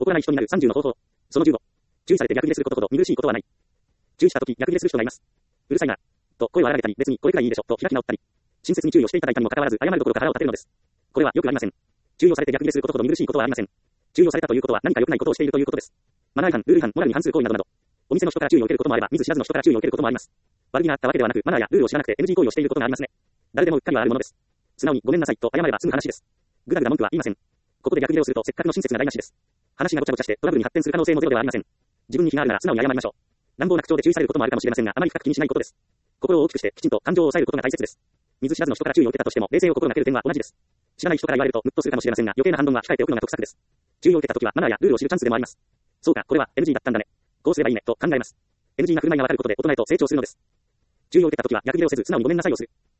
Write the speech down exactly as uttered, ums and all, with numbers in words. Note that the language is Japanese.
怒らない人になるさんじゅうの方法。そのじゅうご。注意されて逆ギレすることほど見苦しいことはない。注意したとき逆ギレする人がいます。うるさいな。と声を荒らげたり、別にこれくらいいいでしょ。と開き直ったり。親切に注意をしていただいたにもかかわらず、謝るどころか腹を立てるのです。これはよくありません。注意をされて逆ギレすることほど見苦しいことはありません。注意をされたということは何か良くないことをしているということです。マナー違反、ルール違反、モラルに反する行為などなど。お店の人から注意を受けることもあれば、見ず知らずの人から注意を受けることもあります。悪気があったわけではなく、マナーやルールを知らなくて エヌジー 行為をしていることがありますね。誰でもうっかりはあるものです。素直にごめんなさいと謝れば済む話です。ぐだぐだ文句は言いません。ここで逆ギレをするとせっかくの親切が台無しです。話がごちゃごちゃしてトラブルに発展する可能性もゼロではありません。自分に非があるなら素直に謝りましょう。乱暴な口調で注意されることもあるかもしれませんが、あまり深く気にしないことです。心を大きくしてきちんと感情を抑えることが大切です。見ず知らずの人から注意を受けたとしても冷静を心がける点は同じです。知らない人から言われるとムッとするかもしれませんが、余計な反論は控えておくのが得策です。注意を受けたときはマナーやルールを知るチャンスでもあります。そうか、これは エヌジー だったんだね。こうすればいいねと考えます。エヌジー な振る舞いがわかることで大人へと成長するのです。注意を受けたときは逆ギレをせず素直にごめんなさいをする。